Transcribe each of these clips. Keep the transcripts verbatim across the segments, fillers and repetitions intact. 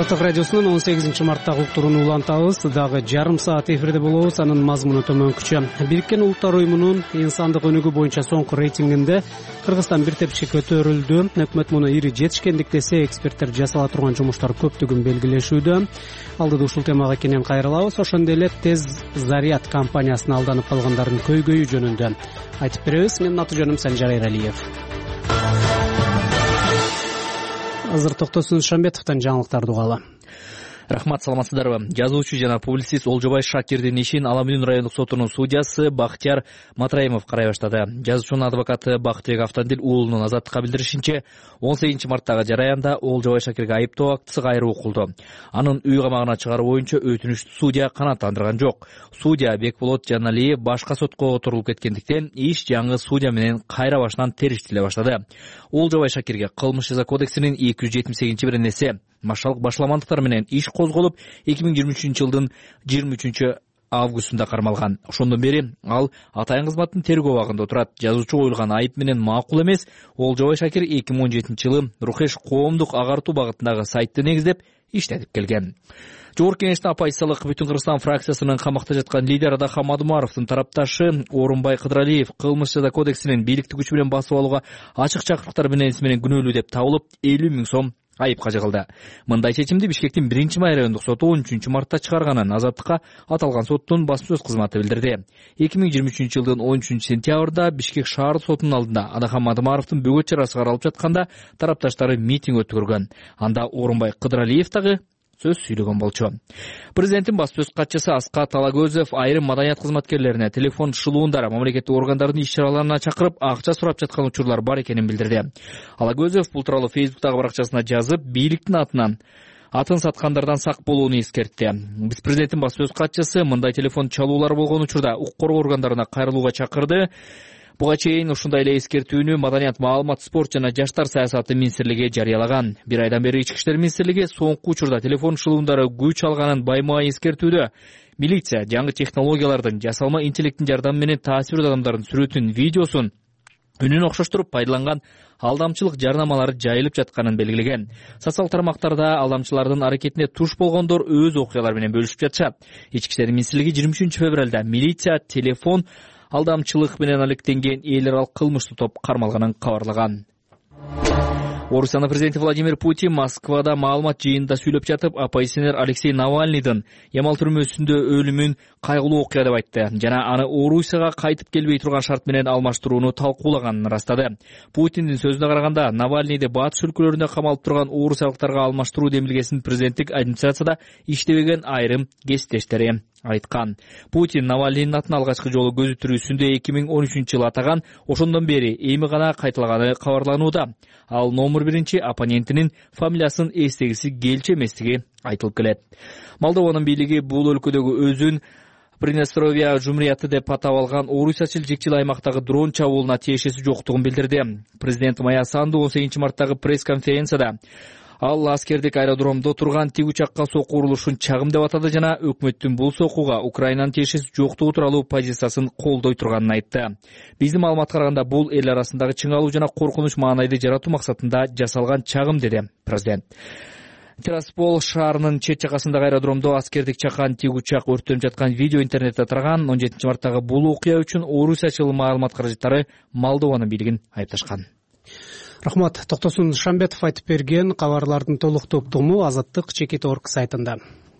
Азаттык радиосунун он сегизинчи марттагы уктуруну улантабыз. Дагы жарым саат эфирде болобуз. Анын мазмуну төмөнкүчө. Бириккен Улуттар уюмунун инсандык өнүгүү боюнча соңку рейтингинде Кыргызстан бир тепкиче көтөрүлдү. Өкмөт муну ири жетишкендик десе, эксперттер жасала турган жумуштар көптүгүн белгилешүүдө. Алдыда ушул темага кенен кайрылабыз. Ошондой эле Тез Заряд компаниясына алданып калгандардын көйгөйү жөнүндө айтып беребиз. Менин аты жөнүм Санжар Айралиев. Азыр Токтосун Шамбетовдон жаңылыктарды угалы. Рахмат, саламатсыздарбы? Жазуучу жана публицист Олжобай Шакирдин ишин Ала Бүнүн райондук сотунун судьясы Бактияр Матраимов карай баштады. Жазуучунун адвокаты Бактыбек Автандил уулунун Азаттыкка билдиришинче, он сегизинчи марттагы жараянда Олжобай Шакирге айыптоо актысы кайра окулду. Анын үй камагына чыгаруу боюнча өтүнүштү судья канааттандырган жок. Судья Бекболот Жаналиев башка сотко отурулуп кеткендиктен иш жаңы судья менен кайра башынан териштиле баштады. Олжобай Шакирге кылмыш жаза кодексинин эки жүз жетимиш сегизинчи беренеси машалык башламандыктар менен иш козголуп, эки миң жыйырма үчүнчү жылдын жыйырма үчүнчү августунда кармалган. Ошондон бери ал атайын кызматтын тергөө абагында отурат. Жазуучу коюлган айып менен макул эмес. Олжобай Шакир эки миң он жетинчи жылы Рухеш коомдук агартуу багытындагы сайтты негиздеп иштетип келген. Жогорку Кеңештин оппозициялык Бүтүн Кыргызстан фракциясынын камакта жаткан лидери Адахам Адумаровдун тарапташы Орунбай Кыдыралиев кылмыш жаза кодексинин бийликти күч менен басып алууга ачык чакырыктар менен менен күнөөлүү деп табылып, элүү миң сом айыпка жыгылды. Мындай чечимди Бишкектин биринчи май райондук соту он үчүнчү мартта чыгарганын Азаттыкка аталган соттун басма сөз кызматы билдирди. эки миң жыйырма үчүнчү жылдын он үчүнчү сентябрда Бишкек шаардык сотунун алдында Адахам Адумаровдун бөгөт чарасы каралып жатканда тарапташтары митинг өткөргөн. Анда Орунбай Кыдыралиев дагы сөз сүйлөгөн болчу. Президенттин басма сөз катчысы Аскат Алагөзов айрым маданият кызматкерлерине телефон шылуундар мамлекеттик органдардын иш-чараларына чакырып акча сурап жаткан учурлар бар экенин билдирди. Алагөзов бул тууралуу Фейсбуктагы баракчасына жазып, бийликтин атынан атын саткандардан сак болууну эскертти. Биз президенттин басма сөз катчысы мындай телефон чалуулар болгон учурда укук коргоо органдарына кайрылууга чакырды. Буга чейин ушундай эле эскертүүнү Маданият, маалымат, спорт жана жаштар саясаты министрлиги жарыялаган. Бир айдан бери Ички иштер министрлиги соңку учурда телефон шылуундары күч алганын байма эскертүүдө. Милиция жаңы технологиялардын, жасалма интеллекттин жардамы менен таасирдүү адамдардын сүрөтүн, видеосун үнүн окшоштуруп пайдаланган алдамчылык жарнамалары жайылып жатканын белгилеген. Социалдык тармактарда алдамчылардын аракетине туш болгондор өз окуялар менен бөлүшүп жатышат. Ички иштер министрлиги жыйырма үчүнчү февралда милиция телефон алдамчылык менен алектенген эл аралык кылмыштуу топ кармалганын кабарлаган. Орусиянын президенти Владимир Путин Москвада маалымат жыйынында сүйлөп жатып, оппозиционер Алексей Навальныйдын Ямал түрмөсүндө өлүмүн кайгылуу окуя деп айтты жана аны Орусияга кайтып келбей турган шарт менен алмаштырууну талкуулаганын ырастады. Путиндин сөзүнө караганда, Навальныйды батыш өлкөлөрүндө камалып турган орусиялыктарга алмаштыруу демилгесин президенттик администрацияда иштебеген айрым кесиптештери айткан. Путин Навальныйдын атын алгачкы жолу көзүтүрүүсүндө эки миң он үчүнчү жылы атаган, ошондон бери эми гана кайталаганы кабарланууда. Ал номер биринчи оппонентинин фамилиясын эстегиси келчү эместиги айтылып келет. Молдованын бийлиги бул өлкөдөгү өзүн Приднестровье жумурияты деп атап алган орусиячыл жекчил аймактагы дрон чабуулуна тиешеси жоктугун билдирди. Президент Майя Санду он сегизинчи марттагы пресс-конференцияда ал аскердик аэродромдо турган тик учакка сокку урулушун чагым деп атады жана өкмөттүн бул соккуга Украинанын тиешеси жоктугу тууралуу позициясын колдой турганын айтты. Биздин маалыматка караганда бул эл арасындагы чыңалуу жана коркунуч маанайды жаратуу максатында жасалган чагым, деди президент. Тираспол шаарынын чет жакасындагы аэродромдо аскердик чакан тик учак өрттөнүп жаткан видео интернетте тараган. он жетинчи марттагы бул окуя үчүн орусиячыл маалымат каражаттары Молдованын бийлигин айыпташкан. Рахмат. Токтосун Шамбетов айтып берген кабарлардын толук топтому Азаттык Чекит Орг сайтында.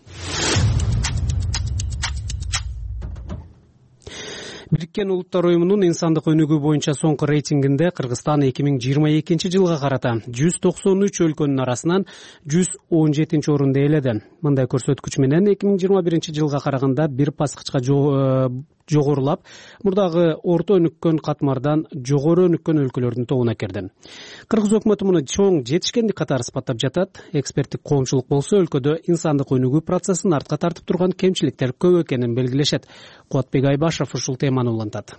Бириккен Улуттар уюмунун инсандык өнүгүү боюнча соңку рейтингинде Кыргызстан эки миң жыйырма экинчи жылга карата жүз токсон үч өлкөнүн арасынан жүз он жетинчи орунду ээледи. Мындай көрсөткүч менен эки миң жыйырма биринчи жылга караганда бир баскычка жогорулап, мурдагы орто өнүккөн катмардан жогору өнүккөн өлкөлөрдүн тобуна кирди. Кыргыз өкмөтү муну чоң жетишкендик катары сыпаттап жатат. Эксперттик коомчулук болсо өлкөдө инсандык өнүгүү процессин артка тартып турган кемчиликтер көп экенин белгилешет. Кубатбек Айбашев ушул теманы улантат.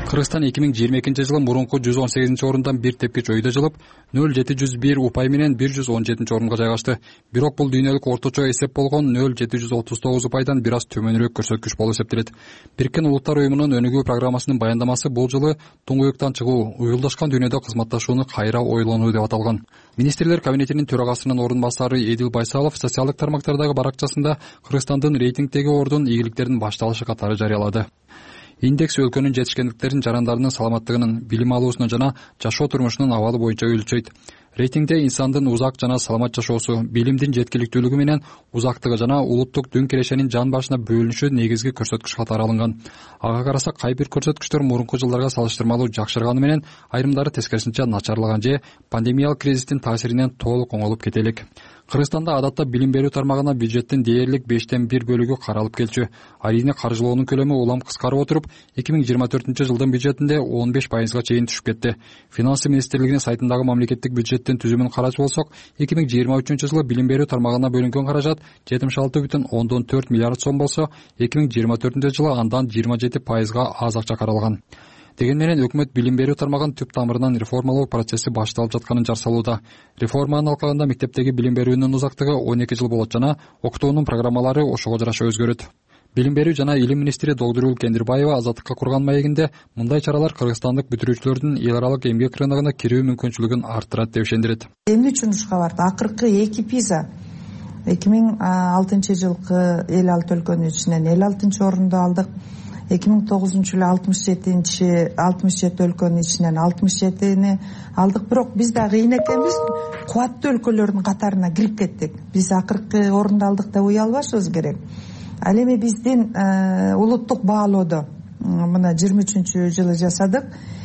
Кыргызстан эки миң жыйырма экинчи жылы мурунку жүз он сегизинчи орундан бир тепкич өйдө жылып, нөл жети жүз бир упай менен бир жүз он жетинчи орунга жайгашты. Бирок бул дүйнөлүк орточо эсеп болгон нөл жети жүз отуз тогуз упайдан бир аз төмөнүрөөк көрсөткүч болуп эсептелет. Бириккен Улуттар уюмунун өнүгүү программасынын баяндамасы бул жылы туңгуюктан чыгуу, уюлдашкан дүйнөдө кызматташууну кайра ойлонуу деп аталган. Министрлер кабинетинин төрагасынын орун басары Эдил Байсалов социалдык тармактардагы баракчасында Кыргызстандын рейтингдеги ордун ийгиликтердин башталышы катары жарыялады. Индекс өлкөнүн жетишкендиктерин, жарандарынын саламаттыгынын, билим алуусунун жана жашоо турмушунун абалы боюнча өлчөйт. Рейтингде инсандын узак жана саламат жашоосу, билимдин жеткиликтүүлүгү менен узактыгы жана улуттук дүң кирешенин жан башына бөлүнүшү негизги көрсөткүч катары алынган. Ага карасак кай бир көрсөткүчтөр мурунку жылдарга салыштырмалуу жакшырганы менен, айрымдары тескерисинче начарлаган же пандемиялык кризистин таасиринен толук оңолуп кете элек. Кыргызстанда адатта билим берүү тармагына бюджеттин дээрлик бештен бир бөлүгү каралып келчү. Арийне каржылоонун көлөмү улам кыскарып отуруп, эки миң жыйырма төртүнчү жылдын бюджетинде он беш пайызга чейин түшүп кетти. Финансы министрлигинин сайтындагы мамлекеттик бюджеттин түзүмүн карачу болсок, эки миң жыйырма үчүнчү жылы билим берүү тармагына бөлүнгөн каражат жетимиш алты бүтүн ондон төрт миллиард сом болсо, эки миң жыйырма төртүнчү жылы андан жыйырма жети пайызга аз акча каралган. Деген менен өкмөт билим берүү тармагын түп тамырынан реформалоо процесси башталып жатканын жарсалууда. Реформаны алкаганда мектептеги билим берүүнүн узактыгы он эки жыл болот жана окутуунун программалары ошого жараша өзгөрөт. Билим берүү жана илим министри Догдурул Кендирбаева Азаттыкка курган маегинде мындай чаралар кыргызстандык бүтүрүүчүлөрдүн эл аралык эмгек рыногуна кирүү мүмкүнчүлүгүн арттырат деп ишендирет. Эмне үчүн ушуга барды? Акыркы эки пиза эки миң алтынчы жылкы эл алты өлкөнүн ичинен эл алтынчы орунду алдык. эки миң тогузунчу жылы алтымыш жетинчи алтымыш жети өлкөнүн ичинен алтымыш жетини алдык. Бирок биз да кыйын экенбиз, кубаттуу өлкөлөрдүн катарына кирип кеттик. Биз акыркы орунду алдык деп уя албашыбыз керек. Ал эми биздин улуттук баалоодо мына жыйырма үчүнчү жылы жасадык.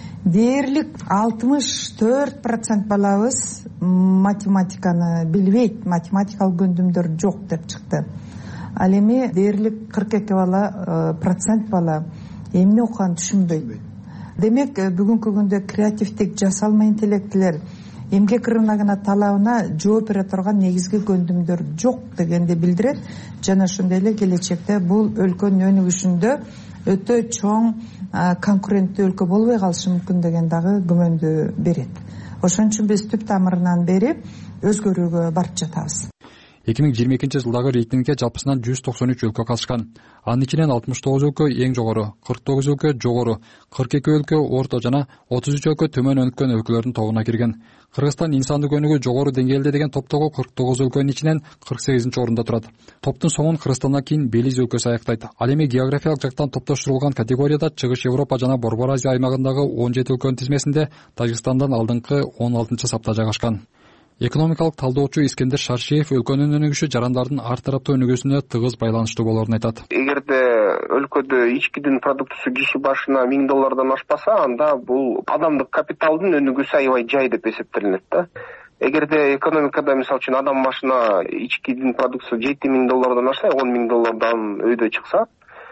Дээрлик алтымыш төрт процент балабыз математиканы билбейт, математикалык көндүмдөр жок деп чыкты. Ал эми дээрлик кырк эки бала процент бала эмне окуганын түшүнбөйт. Демек бүгүнкү күндө креативдик, жасалма интеллектилер эмгек рыногуна талабына жооп бере турган негизги көндүмдөр жок дегенди билдирет. Жана ошондой эле келечекте бул өлкөнүн өнүгүшүндө өтө чоң конкуренттүү өлкө болбой калышы мүмкүн деген дагы күмөндү берет. Ошон үчүн биз түп тамырынан бери өзгөрүүгө барып жатабыз. эки миң жыйырма экинчи жылдагы рейтингге жалпысынан жүз токсон үч өлкө катышкан. Анын ичинен алтымыш тогуз өлкө эң жогору, кырк тогуз өлкө жогору, кырк эки өлкө орто жана отуз үч өлкө төмөн өнүккөн өлкөлөрдүн тобуна кирген. Кыргызстан инсандык өнүгүү жогору деңгээлде деген топтогу кырк тогуз өлкөнүн ичинен кырк сегизинчи орунда турат. Топтун соңун Кыргызстандан кийин Белиз өлкөсү аяктайт. Ал эми географиялык жактан топтоштурулган категорияда Чыгыш Европа жана Борбор Азия аймагындагы он жети өлкөнүн тизмесинде Тажикстандан алдыңкы он алтынчы сапта жайгашкан. Экономикалык талдоочу Искендер Шаршиев өлкөнүн өнүгүшү жарандардын ар тараптуу өнүгүүсүнө тыгыз байланыштуу болоорун айтат. Эгерде өлкөдө ичкидин продуктусу киши башына миң доллардан ашпаса, анда бул адамдык капиталдын өнүгүүсү аябай жай деп эсептелинет да. Эгерде экономикада мисалы үчүн адам башына ичкидин продуктусу жети миң доллардан ашса, он миң доллардан өйдө чыкса,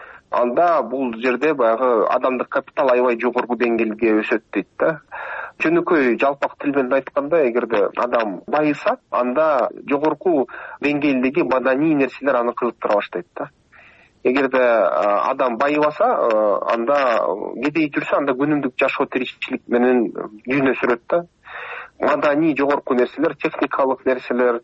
анда бул жерде баягы адамдык капитал аябай жогорку деңгээлге өсөт дейт да. Жөнөкөй жалпак тил менен айтканда, эгерде адам байыса, анда жогорку деңгээлдеги маданий нерселер аны кызыктыра баштайт да. Эгерде адам байыбаса, анда кедей жүрсө, анда күнүмдүк жашоо тиричилик менен жүзүнө сүрөт да. Маданий жогорку нерселер, техникалык нерселер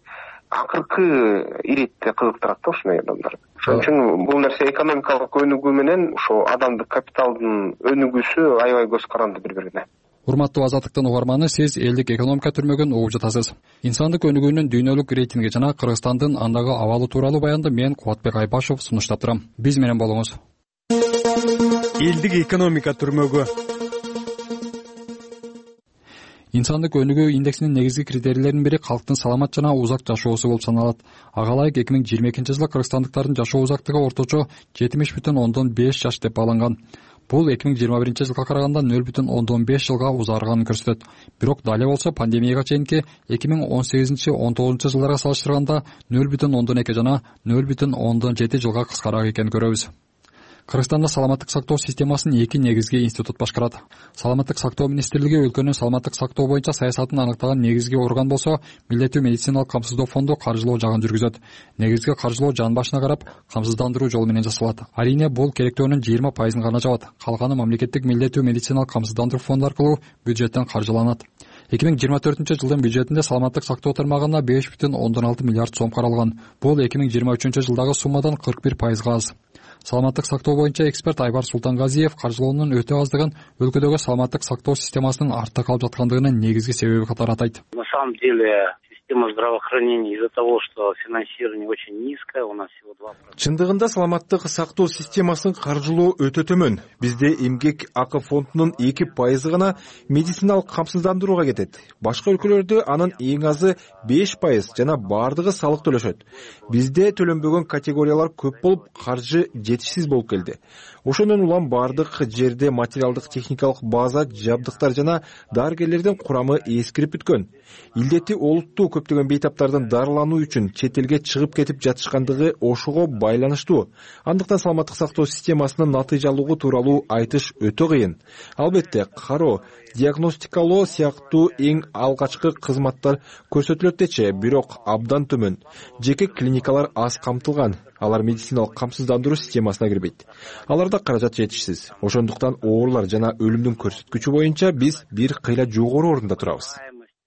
акыркы иретте кызыктырат да ушундай адамдар. Ошон үчүн бул нерсе экономикалык өнүгүү менен ошо адамдык капиталдын өнүгүүсү аябай көз каранды бири-бирине. Урматтуу Азаттыктын угарманы, сиз элдик экономика түрмөгүн угуп жатасыз. Инсандык өнүгүүнүн дүйнөлүк рейтинги жана Кыргызстандын андагы абалы тууралуу баянды мен Кубатбек Айбашев сунуштап турам. Биз менен болуңуз. Элдик экономика түрмөгү. Инсандык өнүгүү индексинин негизги критерийлеринин бири калктын саламат жана узак жашоосу болуп саналат. Ага ылайык эки миң жыйырма экинчи жылы кыргызстандыктардын жашоо узактыгы орточо жетимиш бүтүн ондон беш жаш деп бааланган. Бул эки миң жыйырма биринчи жылга караганда нөл бүтүн ондон беш жылга узарганын көрсөтөт. Бирок дале болсо пандемияга чейинки эки миң он сегизинчи он тогузунчу жылдарга салыштырганда нөл бүтүн ондон эки жана нөл бүтүн ондон жети жылга кыскараак экенин көрөбүз. Кыргызстанда саламаттык сактоо системасын эки негизги институт башкарат. Саламаттык сактоо министрлиги өлкөнүн саламаттык сактоо боюнча саясатын аныктаган негизги орган болсо, милдеттүү медициналык камсыздоо фонду каржылоо жагын жүргүзөт. Негизги каржылоо жан башына карап, камсыздандыруу жолу менен жасалат. Арийне бул керектөөнүн жыйырма пайызын гана жабат. Калганы мамлекеттик милдеттүү медициналык камсыздандыруу фонду аркылуу бюджеттен каржыланат. эки миң жыйырма төртүнчү жылдын бюджетинде саламаттык сактоо тармагына беш бүтүн ондон алты миллиард сом каралган. Бул эки миң жыйырма үчүнчү жылдагы суммадан кырк бир пайызга аз. Саламаттык сактоо боюнча эксперт Айбар Султангазиев каржылоонун өтө аздыгын өлкөдөгү саламаттык сактоо системасынын артта калып жаткандыгынын негизги себеби катары атайт. На самом деле система здравоохранения из-за того, что финансирование очень низкое, у нас всего два процента. Чындыгында саламаттык сактоо системасын каржылоо өтө төмөн. Бизде эмгек акы фондунун эки пайызы гана медициналык камсыздандырууга кетет. Башка өлкөлөрдө анын эң азы беш пайыз жана бардыгы салык төлөшөт. Бизде төлөнбөгөн категориялар көп болуп, каржы жетишсиз болуп келди. Ошондон улам бардык жерде материалдык техникалык база, жабдыктар жана дарыгерлердин курамы эскирип бүткөн. Илдети олуттуу көптөгөн бейтаптардын дарылануу үчүн чет элге чыгып кетип жатышкандыгы ошого байланыштуу. Андыктан саламаттык сактоо системасынын натыйжалуулугу тууралуу айтыш өтө кыйын. Албетте, кароо, диагностикалоо сыяктуу эң алгачкы кызматтар көрсөтүлөт дечи, бирок абдан төмөн. Жеке клиникалар аз камтылган. Алар медициналык камсыздандыруу системасына кирбейт. Аларда каражат жетишсиз. Ошондуктан оорлар жана өлүмдүн көрсөткүчү боюнча биз бир кыйла жогору орунда турабыз.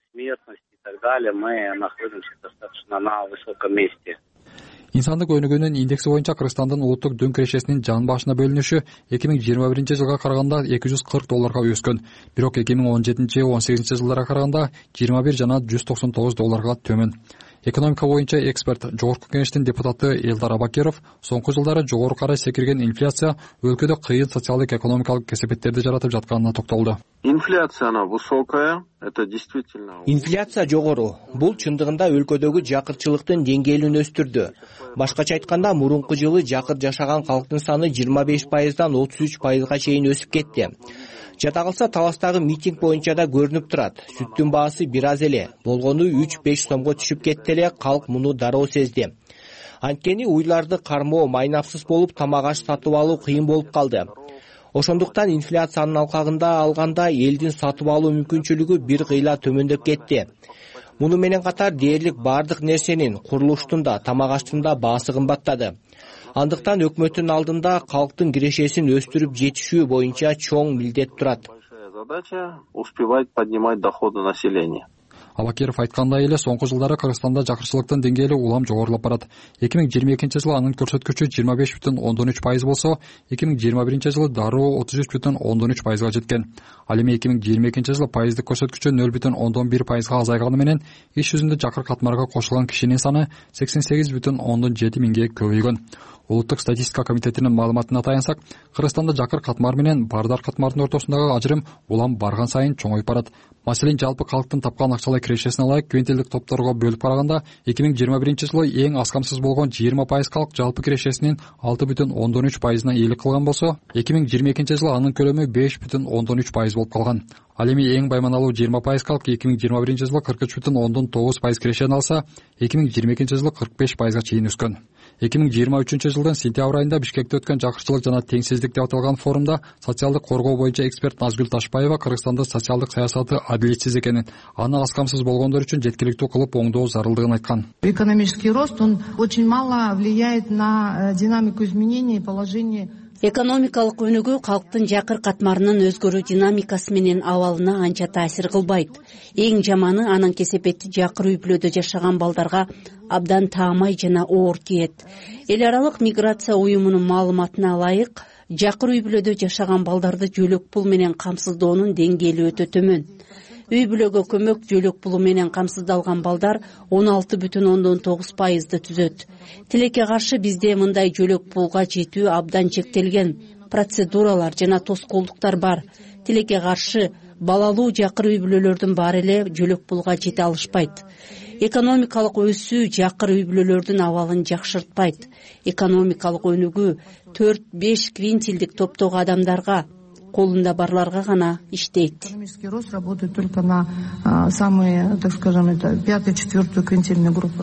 Мы находимся достаточно на высоком месте. Инсандык өнүгүүнүн индекси боюнча Кыргызстандын улуттук дөң кирешесинин жан башына бөлүнүшү эки миң жыйырма биринчи жылга караганда эки жүз кырк долларга өскөн. Бирок эки миң он жетинчи он сегизинчи жылдарга караганда жыйырма бир жана жүз токсон тогуз долларга төмөн. Экономика боюнча эксперт жогорку кеңештин депутаты Элдар Абакеров соңку жылдары жогору карай секирген инфляция өлкөдө кыйын социалдык экономикалык кесепеттерди жаратып жатканына токтолду. Инфляция она высокая, это действительно. Инфляция жогору. Бул чындыгында өлкөдөгү жакырчылыктын деңгээлин өстүрдү. Башкача айтканда, мурунку жылы жакыр жашаган калктын саны жыйырма беш пайыздан отуз үч пайызга чейин өсүп кетти. Жата калса Таластагы митинг боюнча да көрүнүп турат. Сүттүн баасы бир аз эле, болгону үч беш сомго түшүп кетти эле, калк муну дароо сезди. Анткени уйларды кармоо майнапсыз болуп, тамак аш сатып алуу кыйын болуп калды. Ошондуктан инфляциянын алкагында алганда элдин сатып алуу мүмкүнчүлүгү бир кыйла төмөндөп кетти. Муну менен катар дээрлик бардык нерсенин, курулуштун да, тамак аштын да баасы кымбаттады. Андыктан өкмөттүн алдында калктын кирешесин өстүрүп жетишүү боюнча чоң милдет турат. Задача успевать поднимать доходы населения. Абакеров айткандай эле соңку жылдары Кыргызстанда жакырчылыктын деңгээли улам жогорулап барат. эки миң жыйырма экинчи жылы анын көрсөткүчү жыйырма беш бүтүн ондон үч пайыз болсо, эки миң жыйырма биринчи жылы дароо отуз үч бүтүн ондон үч пайызга жеткен. Ал эми эки миң жыйырма экинчи жылы пайыздык көрсөткүчү нөл бүтүн ондон бир пайызга азайганы менен иш жүзүндө жакыр катмарга кошулган кишинин саны сексен сегиз бүтүн ондон жети миңге көбөйгөн. Улуттук статистика комитетинин маалыматына таянсак, Кыргызстанда жакыр катмар менен бардар катмардын ортосундагы ажырым улам барган сайын чоңоюп барат. Маселен, жалпы калктын тапкан акчалай кирешесине ылайык квинтилдик топторго бөлүп караганда эки миң жыйырма биринчи жылы эң аз камсыз болгон жыйырма пайыз калк жалпы кирешесинин алты бүтүн ондон үч пайызына ээлик кылган болсо, эки миң жыйырма экинчи жылы анын көлөмү беш бүтүн ондон үч пайыз болуп калган. Ал эми эң байманалуу жыйырма пайыз калк эки миң жыйырма биринчи жылы кырк үч бүтүн ондон тогуз пайыз кирешени алса, эки миң жыйырма экинчи жылы кырк беш пайызга чейин өскөн. эки миң жыйырма үчүнчү жылдын сентябрь айында Бишкекте өткөн жакырчылык жана теңсиздик деп аталган форумда социалдык коргоо боюнча эксперт Назгүл Ташбаева Кыргызстанда социалдык саясаты адилетсиз экенин, аны аз камсыз болгондор үчүн жеткиликтүү кылып оңдоо зарылдыгын айткан. Экономический рост, он очень мало влияет на динамику изменений и положение. Экономикалык өнүгүү калктын жакыр катмарынын өзгөрүү динамикасы менен абалына анча таасир кылбайт. Эң жаманы анын кесепети жакыр үй бүлөдө жашаган балдарга абдан таамай жана оор тиет. Эл аралык миграция уюмунун маалыматына ылайык, жакыр үй бүлөдө жашаган балдарды жөлөк пул менен камсыздоонун деңгээли өтө төмөн. Үй бүлөгө көмөк жөлөк пулу менен камсыздалган балдар он алты бүтүн ондон тогуз пайызды түзөт. Тилекке каршы бизде мындай жөлөк пулга жетүү абдан чектелген. Процедуралар жана тоскоолдуктар бар. Тилекке каршы балалуу жакыр үй бүлөлөрдүн баары эле жөлөк пулга жете алышпайт. Экономикалык өсүү жакыр үй бүлөлөрдүн абалын жакшыртпайт. Экономикалык өнүгүү төрт беш квинтилдик топтогу адамдарга, колунда барларга гана иштейт. Экономический рост работает только на самые, так скажем, это пятую, четвертую квинтильную группу.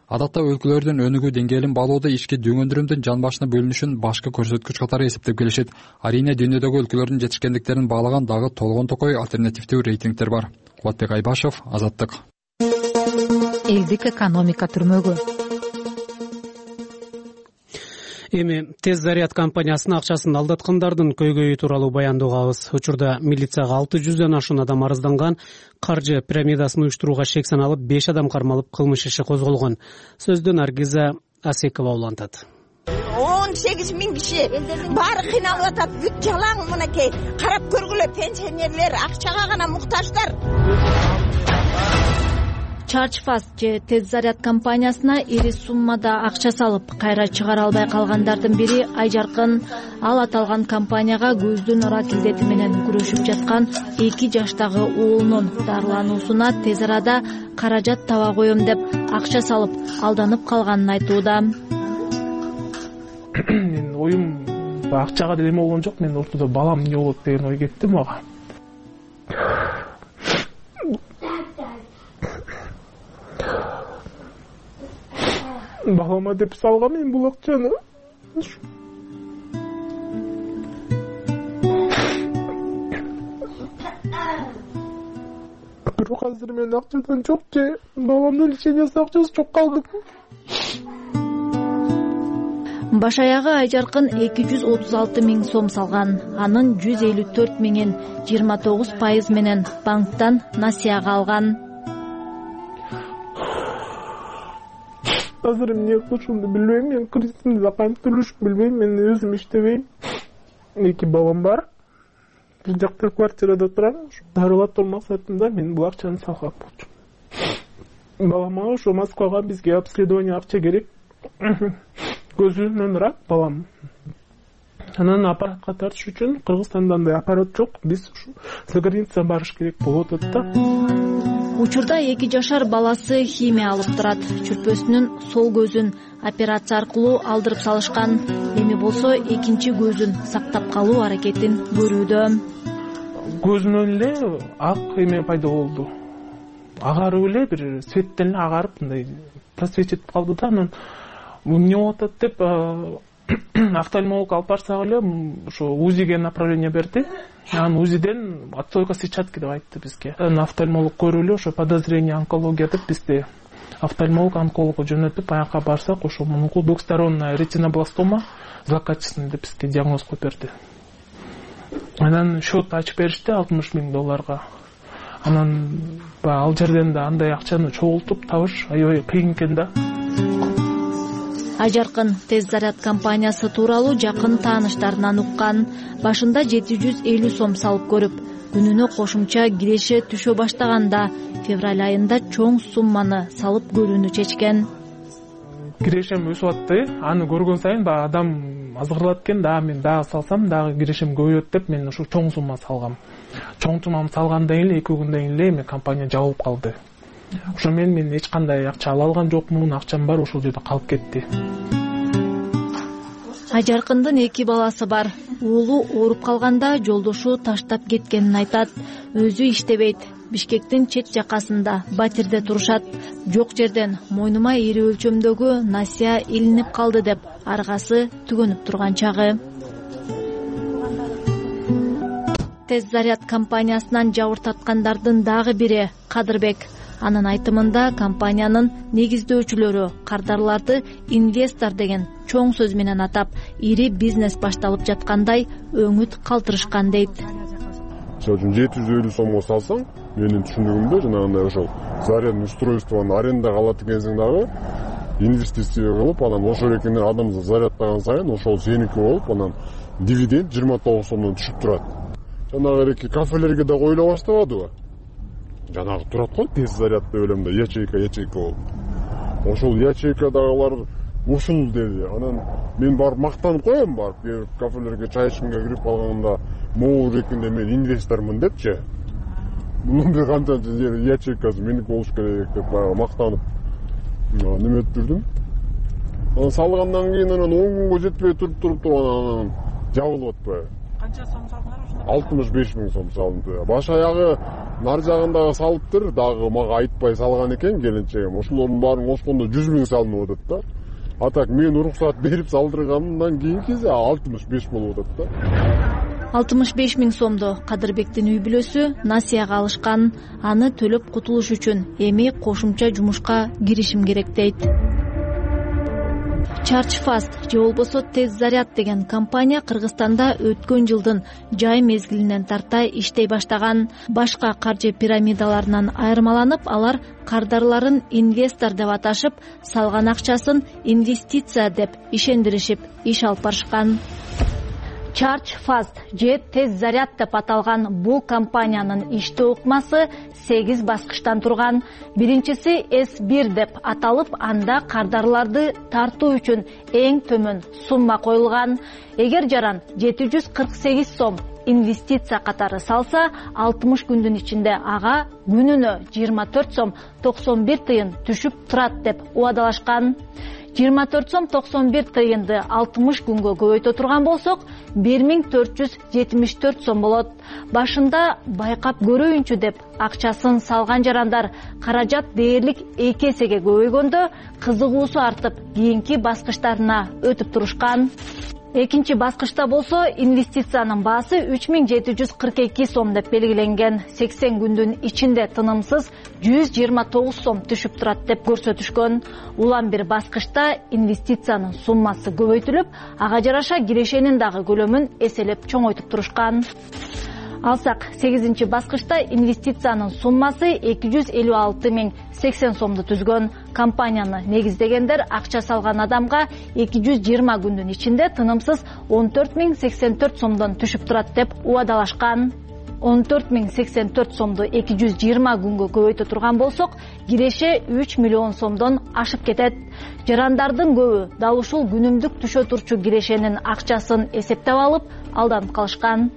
Адатта өлкөлөрдүн өнүгүү деңгээлин баалоодо ички дөңөндүрүмдүн жан башына бөлүнүшүн башкы көрсөткүч катары эсептеп келишет. Арийне дүйнөдөгү өлкөлөрдүн жетишкендиктерин баалаган дагы толгон токой альтернативдүү рейтингдер бар. Кубатбек Айбашев, Азаттык. Элдик экономика түрмөгү. Эми Тез Заряд компаниясынын акчасын алдаткандардын көйгөйү тууралуу баяндообуз. Учурда милицияга алты жүздөн ашуун адам арызданган. Каржы пирамидасын уюштурууга шек саналып, беш адам кармалып, кылмыш иши козголгон. Сөздөн Наргиза Асекова улантат. он сегиз миң киши баары кыйналып атат. Бүт жалаң мынакей. Карап көргүлө, пенсионерлер акчага гана муктаждар. Chargefast же Тез Заряд компаниясына ири суммада акча салып, кайра чыгара албай калгандардын бири Айжаркын. Ал аталган компанияга көздүн рак илдети менен күрөшүп жаткан эки жаштагы уулунун дарылануусуна тез арада каражат таба коем деп акча салып, алданып калганын айтууда. Мен оюм акчага деле болгон жок, мен ортодо балам эмне болот деген ой кетти мага. Балама деп салгам мен бул акчаны. Бирок азыр мен акчадан жок же баламдын лечениясы акчасы жок калды. Баш аягы Айжаркын эки жүз отуз алты миң сом салган. Анын жүз элүү төрт миңин жыйырма тогуз пайыз менен банктан насыяга алган. Азыр эмне кылышымды билбейм, мен кредитимди да кантип төлөшүп билбейм, мен өзүм иштебейм. Эки балам бар. Бул жакта квартирада турам. Дарылатуу максатында мен бул акчаны салгам. Балама ошо Москвага бизге обследование акча керек. Көзүнөн рак балам. Анан аппаратка тартыш үчүн Кыргызстанда андай аппарат жок. Биз ушу заграницага барыш керек болуп атат да. Учурда эки жашар баласы химия алып турат. Чүрпөсүнүн сол көзүн операция аркылуу алдырып салышкан. Эми болсо экинчи көзүн сактап калуу аракетин көрүүдө. Көзүнөн эле ак эме пайда болду. Агарып эле бир светтен агарып мындай просвечетип калды да. Анан эмне болуп атат деп офтальмолог алып барсак эле ошо УЗИге направление берди. Анан УЗИден отстойка сетчатки деп айтты бизге. Анан офтальмолог көрүп эле ошо подозрение онкология деп бизди офтальмолог онкологго жөнөтүп, аяка барсак ошо мунку двухсторонняя ретинобластома злокачественный деп бизге диагноз коюп берди. Анан счет ачып беришти алтымыш миң долларга. Анан ал жерден да андай акчаны чогултуп табыш аябай кыйын экен да. Айжаркын Тез Заряд компаниясы тууралуу жакын тааныштарынан уккан. Башында жети жүз элүү сом салып көрүп, күнүнө кошумча киреше түшө баштаганда февраль айында чоң сумманы салып көрүүнү чечкен. Кирешем өсүп атты. Аны көргөн сайын баягы адам азгырылат экен да, мен дагы салсам дагы кирешем көбөйөт деп мен ушу чоң сумма салгам. Чоң сумманы салгандан эле эки күндөн эле мен компания жабылып калды. Ошо мен мен эч кандай акча ала алган жокмун, акчам бар ошол жерде калып кетти. Айжаркындын эки баласы бар. Уулу ооруп калганда жолдошу таштап кеткенин айтат. Өзү иштебейт. Бишкектин чет жакасында батирде турушат. Жок жерден мойнума ири өлчөмдөгү насыя илинип калды деп аргасы түгөнүп турган чагы. Тез Заряд компаниясынан жабыртаткандардын дагы бири Кадырбек. Анын айтымында компаниянын негиздөөчүлөрү кардарларды инвестор деген чоң сөз менен атап, ири бизнес башталып жаткандай өңүт калтырышкан дейт. Мисалы үчүн жети жүз элүү сомго салсаң, менин түшүндүгүмдө жанагындай ошол зарядный устройствону арендага алат экенсиң дагы инвестиция кылып, анан ошол экенин адам зарядтаган сайын ошол сеники болуп, анан дивиденд жыйырма тогуз сомдон түшүп турат. Жанагы эки кафелерге да коюла баштабадыбы? Жанагы турат го Тез Заряд деп элем да, ячейка ячейка болуп. Ошол ячейкадагылар ушул деди. Анан мен барып мактанып коем, барып кафелерге чай ичкенге кирип калганда, могул рекинде мен инвестормун депчи. Мунун бир канча ячейкасы меники болуш керек деп мактанып неметип жүрдүм. Анан салгандан кийин анан он күнгө жетпей туруп туруп туруп анан жабылып атпайбы. канча сом салдыңар ушунда? алтымыш беш миң сом салынды. Баш аягы нар жагындагы салыптыр, дагы мага айтпай салган экен келинчегим. Ошолордун баарын кошкондо жүз миң салынып атат да. А так мен уруксат берип салдыргандан кийинкиси алтымыш беш болуп атат да. алтымыш беш миң сомду Кадырбектин үй бүлөсү насыяга алышкан. Аны төлөп кутулуш үчүн эми кошумча жумушка киришим керек дейт. Charge Fast же болбосо Тез заряд деген компания Кыргызстанда өткөн жылдын жай мезгилинен тарта иштей баштаган. Башка каржы пирамидаларынан айырмаланып, алар кардарларын инвестор деп аташып, салган акчасын инвестиция деп ишендиришип иш алып барышкан. Charge Fast же Тез заряд деп аталган бул компаниянын иштөө ыкмасы сегиз баскычтан турган. Биринчиси эс бир деп аталып, анда кардарларды тартуу үчүн эң төмөн сумма коюлган. Эгер жаран жети жүз кырк сегиз сом инвестиция катары салса, алтымыш күндүн ичинде ага күнүнө жыйырма төрт сом токсон бир тыйын түшүп турат деп убадалашкан. жыйырма төрт сом токсон бир тыйынды алтымыш күнгө көбөйтө турган болсок, бир миң төрт жүз жетимиш төрт сом болот. Башында байкап көрөйүнчү деп акчасын салган жарандар каражат дээрлик эки эсеге көбөйгөндө кызыгуусу артып, кийинки баскычтарына өтүп турушкан. Экинчи баскычта болсо инвестициянын баасы үч миң жети жүз кырк эки сом деп белгиленген. сексен күндүн ичинде тынымсыз жүз жыйырма тогуз сом түшүп турат деп көрсөтүшкөн. Улам бир баскычта инвестициянын суммасы көбөйтүлүп, ага жараша кирешенин дагы көлөмүн эселеп чоңойтуп турушкан. Алсак, сегизинчи баскычта инвестициянын суммасы эки жүз элүү алты миң сексен сомду түзгөн. Компанияны негиздегендер акча салган адамга эки жүз жыйырма күндүн ичинде тынымсыз он төрт миң сексен төрт сомдон түшүп турат деп убадалашкан. он төрт миң сексен төрт сомду эки жүз жыйырма күнгө көбөйтө турган болсок, киреше үч миллион сомдон ашып кетет. Жарандардын көбү дал ушул күнүмдүк түшө турчу кирешенин акчасын эсептеп алып, алданып калышкан.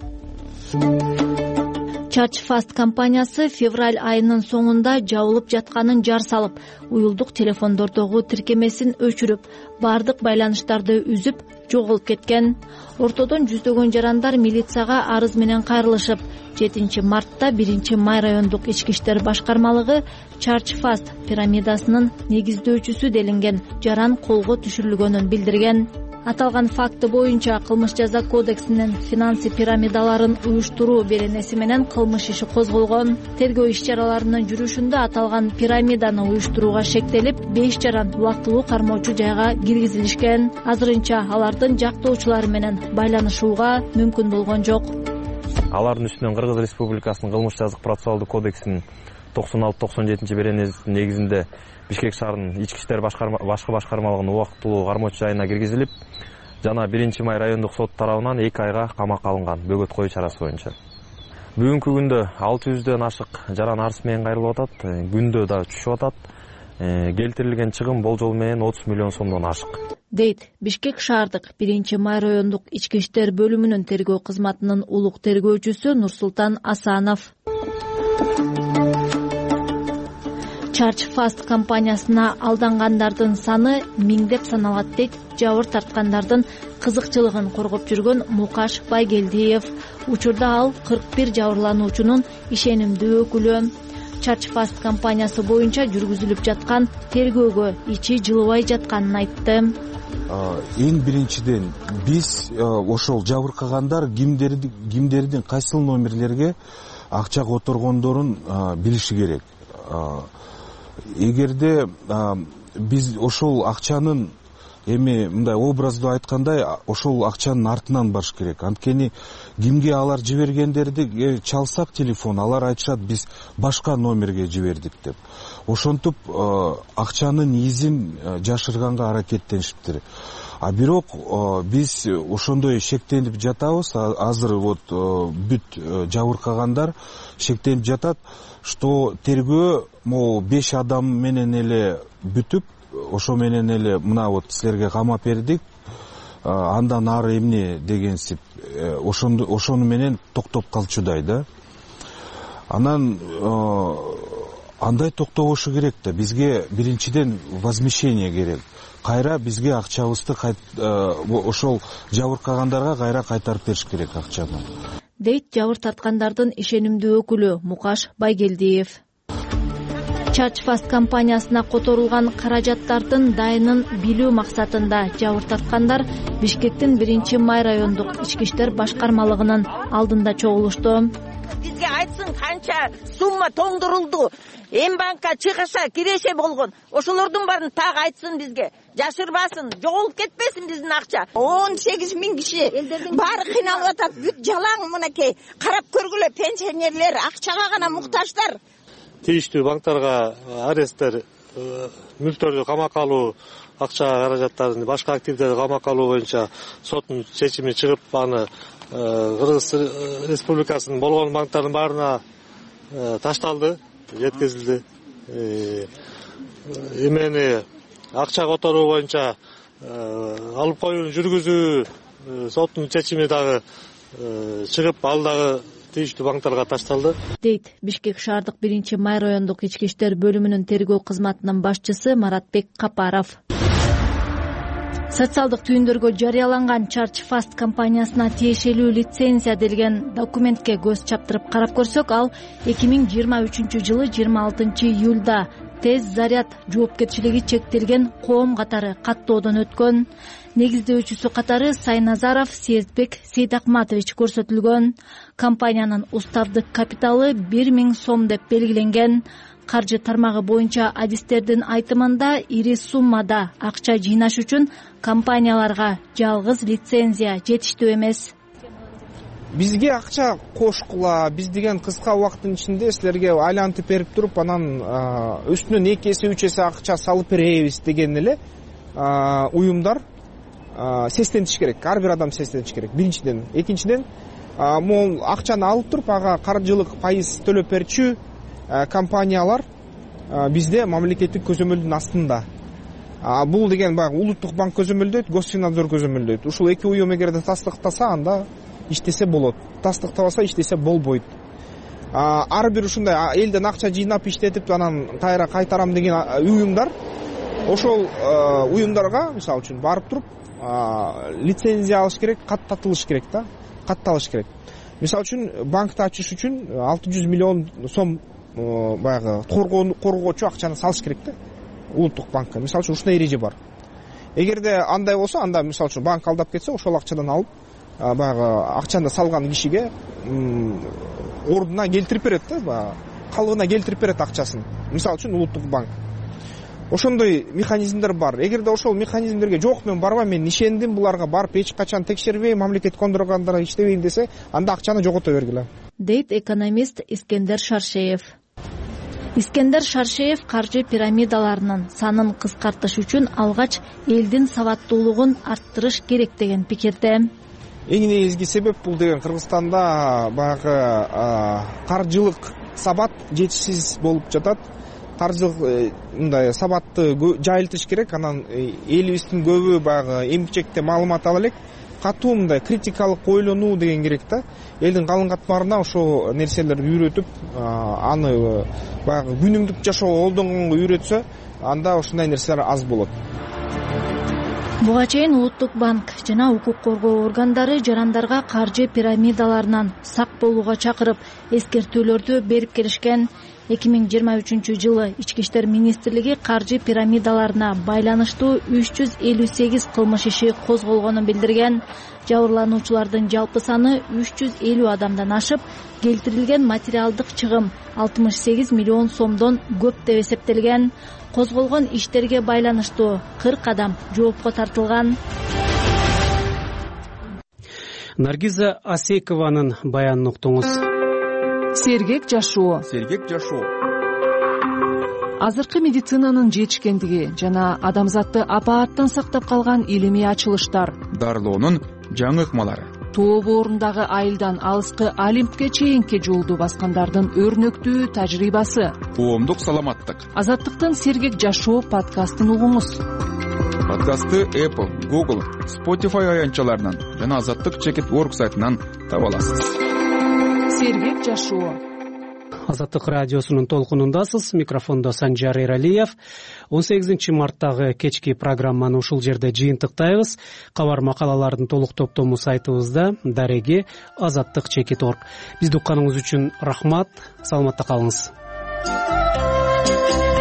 Charge Fast компаниясы февраль айынын соңунда жабылып жатканын жар салып, уюлдук телефондордогу тиркемесин өчүрүп, бардык байланыштарды үзүп, жоголуп кеткен. Ортодон жүздөгөн жарандар милицияга арыз менен кайрылышып, жетинчи мартта биринчи май райондук ички иштер башкармалыгы Charge Fast пирамидасынын негиздөөчүсү делинген жаран колго түшүрүлгөнүн билдирген. Аталган факты боюнча кылмыш жаза кодексинин финансы пирамидаларын уюштуруу беренеси менен кылмыш иши козголгон. Тергөө иш-чараларынын жүрүшүндө аталган пирамиданы уюштурууга шектелип, беш жаран убактылуу кармоочу жайга киргизилишкен. Азырынча алардын жактоочулары менен байланышууга мүмкүн болгон жок. Алардын үстүнөн Кыргыз Республикасынын кылмыш жазык процессуалдык кодексинин токсон алты токсон жетинчи беренесинин негизинде Бишкек шаарынын ички иштер башкы башкармалыгынын убактылуу кармоочу жайына киргизилип, жана биринчи май райондук сот тарабынан эки айга камакка алынган бөгөт коюу чарасы боюнча. Бүгүнкү күндө алты жүздөн ашык жаран арыз менен кайрылып атат, күндө да түшүп атат. Келтирилген чыгым болжол менен отуз миллион сомдон ашык. Дейт Бишкек шаардык биринчи май райондук ички иштер бөлүмүнүн тергөө кызматынын улук тергөөчүсү Нурсултан Асанов. Charge Fast компаниясына алдангандардын саны миңдеп саналат дейт жабыр тарткандардын кызыкчылыгын коргоп жүргөн Мукаш Байгелдиев. Учурда ал кырк бир жабырлануучунун ишенимдүү өкүлү. Charge Fast компаниясы боюнча жүргүзүлүп жаткан тергөөгө ичи жылыбай жатканын айтты. Эң биринчиден биз ошол жабыркагандар кимдердин кимдердин кайсыл номерлерге акча которгондорун билиши керек. Эгерде биз ошол акчанын эми мындай образдуу айткандай ошол акчанын артынан барыш керек. Анткени кимге алар жибергендерди чалсак телефон, алар айтышат биз башка номерге жибердик деп. Ошентип акчанын изин жашырганга аракеттенишиптир. А бирок биз ошондой шектенип жатабыз. Азыр вот бүт жабыркагандар шектенип жатат, что тергөө могу беш адам менен эле бүтүп, ошо менен эле мына вот силерге камап бердик, андан ары эмне дегенсип ошону ошону менен токтоп калчудай да. Анан андай токтобошу керек да. Бизге биринчиден возмещение керек. Кайра бизге акчабызды ошол жабыркагандарга кайра кайтарып бериш керек акчаны, дейт жабыр тарткандардын ишенимдүү өкүлү Мукаш Байгелдиев. Чарчфаст компаниясына которулган каражаттардын дайынын билүү максатында жабыр тарткандар Бишкектин биринчи май райондук ички иштер башкармалыгынын алдында чогулушту. Бизге айтсын канча сумма тоңдурулду, эми банкка чыгыша киреше болгон, ошолордун баарын так айтсын бизге. Жашырбасын, жоголуп кетпесин биздин акча. он сегиз миң киши баары кыйналып атат. Бүт жалаң мынакей. Карап көргүлө, пенсионерлер акчага гана муктаждар. Тийиштүү банктарга аресттер, мүлктөрдү камакка алуу, акча каражаттарын, башка активдерди камакка алуу боюнча соттун чечими чыгып, аны Кыргыз Республикасынын болгон банктардын баарына ташталды, жеткизилди. Эмени акча которуу боюнча алып коюуну жүргүзүү соттун чечими дагы чыгып, ал дагы тийиштүү банктарга ташталды, дейт Бишкек шаардык биринчи май райондук ички иштер бөлүмүнүн тергөө кызматынын башчысы Маратбек Капаров. Социалдык түйүндөргө жарыяланган Чарчфаст компаниясына тиешелүү лицензия делген документке көз чаптырып карап көрсөк, ал эки миң жыйырма үчүнчү жылы жыйырма алтынчы июлда Тез заряд жоопкерчилиги чектелген коом катары каттоодон өткөн. Негиздөөчүсү катары Сайназаров Сезбек Сейдакматович көрсөтүлгөн. Компаниянын уставдык капиталы бир миң сом деп белгиленген. Каржы тармагы боюнча адистердин айтымында ири суммада акча жыйнаш үчүн компанияларга жалгыз лицензия жетиштүү эмес. Бизге акча кошкула, биз деген кыска убакыттын ичинде силерге айлантып берип туруп, анан үстүнөн эки эсе үч эсе акча салып беребиз деген эле уюмдар сестентиш керек. Ар бир адам сестентиш керек. Биринчиден, экинчиден, могул акчаны алып туруп, ага каржылык пайыз төлөп берчү компаниялар бизде мамлекеттик көзөмөлдүн астында. Бул деген баягы улуттук банк көзөмөлдөйт, Госфинадзор көзөмөлдөйт. Ушул эки уюм эгерде тастыктаса, анда иштесе болот. Тастыктабаса иштесе болбойт. Ар бир ушундай элден акча жыйнап иштетип, анан кайра кайтарам деген уюмдар, ошол уюмдарга мисалы үчүн барып туруп лицензия алыш керек, каттатылыш керек да, катталыш керек. Мисалы үчүн банкты ачыш үчүн алты жүз миллион сом баягы коргоочу акчаны салыш керек да, улуттук банкка. Мисалы үчүн ушундай эреже бар. Эгерде андай болсо, анда мисалы үчүн банк алдап кетсе, ошол акчадан алып баягы акчаны салган кишиге ордуна келтирип берет да, баягы калыбына келтирип берет акчасын. Мисалы үчүн улуттук банк. Ошондой механизмдер бар. Эгерде ошол механизмдерге жок, мен барбайм, мен ишендим буларга, барып эч качан текшербейм, мамлекет кондургандарга иштебейм десе, анда акчаны жогото бергиле, дейт экономист Искендер Шаршеев. Искендер Шаршеев каржы пирамидаларынын санын кыскартыш үчүн алгач элдин сабаттуулугун арттырыш керек деген пикирде. Эң негизги себеп бул деген Кыргызстанда баягы каржылык сабат жетишсиз болуп жатат. Каржылык мындай сабатты жайылтыш керек, анан элибиздин көбү баягы эмгичекте маалымат ала элек, катуу мындай критикалык ойлонуу деген керек да. Элдин калың катмарына ошол нерселерди үйрөтүп, аны баягы күнүмдүк жашоого колдонгонго үйрөтсө, анда ушундай нерселер аз болот. Буга чейин Улуттук банк жана укук коргоо органдары жарандарга каржы пирамидаларынан сак болууга чакырып, эскертүүлөрдү берип келишкен. эки миң жыйырма үчүнчү жылы Ички иштер министрлиги каржы пирамидаларына байланыштуу үч жүз элүү сегиз кылмыш иши козголгонун билдирген. Жабырлануучулардын жалпы саны үч жүз элүү адамдан ашып, келтирилген материалдык чыгым алтымыш сегиз миллион сомдон көп деп эсептелген. Козголгон иштерге байланыштуу кырк адам жоопко тартылган. Наргиза Асекованын баянын уктуңуз. Сергек жашоо. Сергек жашоо. Азыркы медицинанын жетишкендиги жана адамзатты апааттан сактап калган илимий ачылыштар. Дарылоонун жаңы ыкмалары. Тоо боорундагы айылдан алыскы Олимпке чейинки жолду баскандардын өрнөктүү тажрыйбасы. Коомдук саламаттык. Азаттыктын Сергек жашоо подкастын угуңуз. Подкастты Apple, Google, Spotify аянтчаларынан жана азаттык чекит орг сайтынан таба аласыз. Сергек жашоо. Азаттык радиосунун толкунундасыз. Микрофондо Санжар Эралиев. он сегизинчи марттагы кечки программаны ушул жерде жыйынтыктайбыз. Кабар макалалардын толук топтому сайтыбызда. Дареги азаттык чекит точка орг. Бизди укканыңыз үчүн рахмат. Саламатта калыңыз.